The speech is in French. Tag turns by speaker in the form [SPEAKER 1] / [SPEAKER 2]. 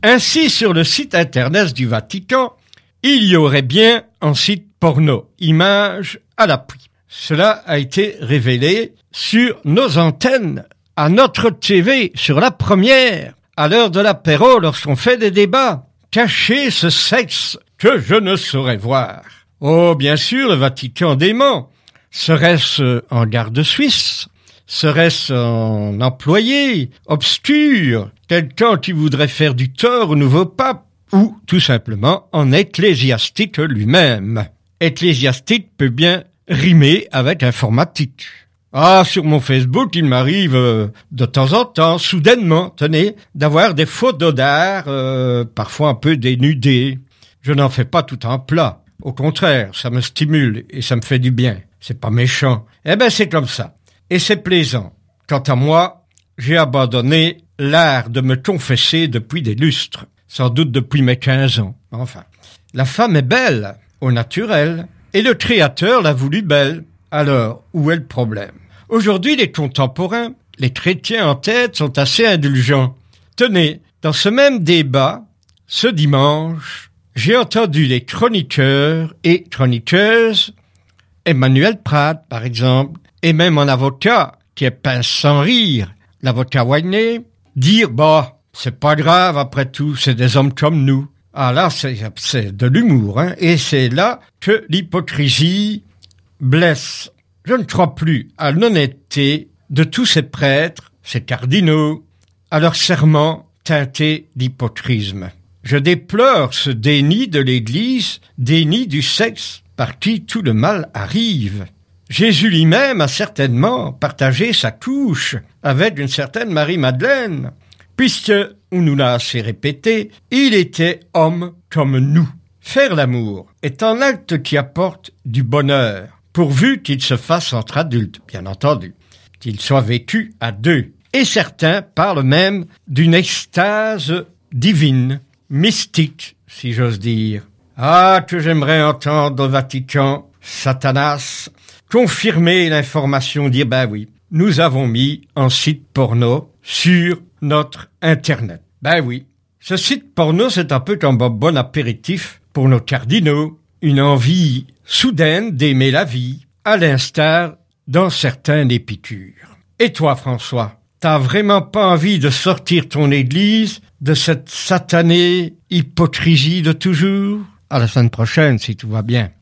[SPEAKER 1] Ainsi, sur le site internet du Vatican, il y aurait bien un site porno, images à l'appui. Cela a été révélé sur nos antennes, à notre TV, sur la première, à l'heure de l'apéro, lorsqu'on fait des débats. Cachez ce sexe que je ne saurais voir. Oh, bien sûr, le Vatican dément. Serait-ce en garde suisse? Serait-ce un employé obscur, quelqu'un qui voudrait faire du tort au nouveau pape, ou tout simplement un ecclésiastique lui-même? Ecclésiastique peut bien rimer avec informatique. Ah, sur mon Facebook, il m'arrive de temps en temps, soudainement, tenez, d'avoir des photos d'art, parfois un peu dénudées. Je n'en fais pas tout un plat. Au contraire, ça me stimule et ça me fait du bien. C'est pas méchant. Eh ben, c'est comme ça. Et c'est plaisant. Quant à moi, j'ai abandonné l'art de me confesser depuis des lustres. Sans doute depuis mes 15 ans. Enfin, la femme est belle, au naturel, et le Créateur l'a voulu belle. Alors, où est le problème? Aujourd'hui, les contemporains, les chrétiens en tête, sont assez indulgents. Tenez, dans ce même débat, ce dimanche, j'ai entendu les chroniqueurs et chroniqueuses, Emmanuel Pratt, par exemple, et même un avocat qui est pince sans rire, l'avocat Wagner, dire « Bah, c'est pas grave, après tout, c'est des hommes comme nous ». Ah là, c'est de l'humour, hein, et c'est là que l'hypocrisie blesse. Je ne crois plus à l'honnêteté de tous ces prêtres, ces cardinaux, à leur serment teinté d'hypocrisme. Je déplore ce déni de l'Église, déni du sexe par qui tout le mal arrive. Jésus lui-même a certainement partagé sa couche avec une certaine Marie-Madeleine, puisque, on nous l'a assez répété, il était homme comme nous. Faire l'amour est un acte qui apporte du bonheur, pourvu qu'il se fasse entre adultes, bien entendu, qu'il soit vécu à deux. Et certains parlent même d'une extase divine, mystique, si j'ose dire. Ah, que j'aimerais entendre au Vatican, Satanas, confirmer l'information, dire ben oui, nous avons mis un site porno sur notre Internet. Ben oui, ce site porno, c'est un peu comme un bon apéritif pour nos cardinaux, une envie soudaine d'aimer la vie, à l'instar d'un certain Épicure. Et toi, François, t'as vraiment pas envie de sortir ton église de cette satanée hypocrisie de toujours? À la semaine prochaine, si tout va bien.